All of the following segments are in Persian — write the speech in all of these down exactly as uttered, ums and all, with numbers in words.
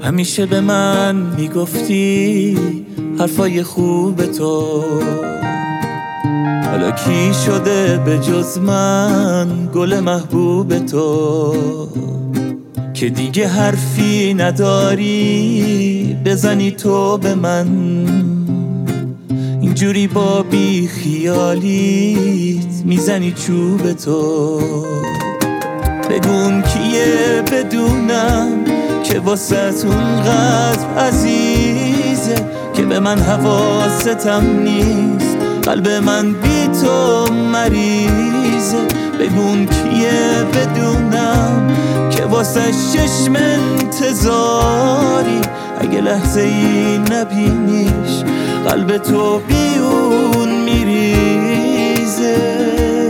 همیشه به من میگفتی حرفای خوب تو، حالا کی شده به جز من گل محبوب تو؟ که دیگه حرفی نداری بزنی تو به من، اینجوری با بی خیالیت میزنی چوب تو. بگون کیه بدونم که واسه اونقدر عزیزه که به من حواستم نیست، قلب من بی تو مریضه. بگون کیه بدونم که واسه چشم انتظاری، اگه لحظه ای نبینیش قلب تو بیون میریزه.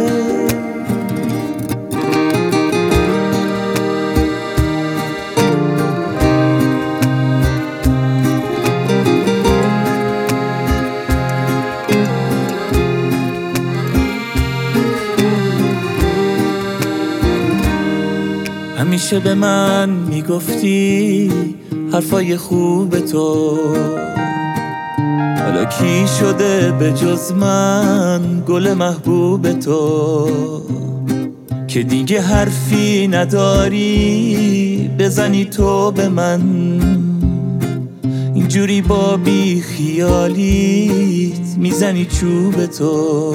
همیشه به من میگفتی حرفای خوب تو، حالا کی شده به جز من گل محبوب تو؟ که دیگه حرفی نداری بزنی تو به من، اینجوری با بی خیالیت میزنی چوب تو.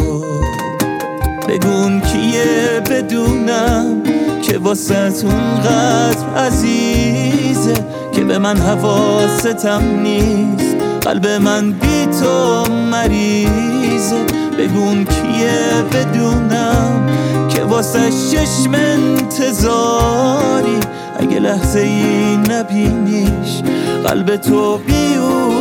بگون کیه بدونم که واسه اونقدر عزیزه که به من حواستم نیست، قلب من بی تو مریضه. بگون کیه بدونم که واسه چشم انتظاری، اگه لحظه ای نبینیش قلب تو بیون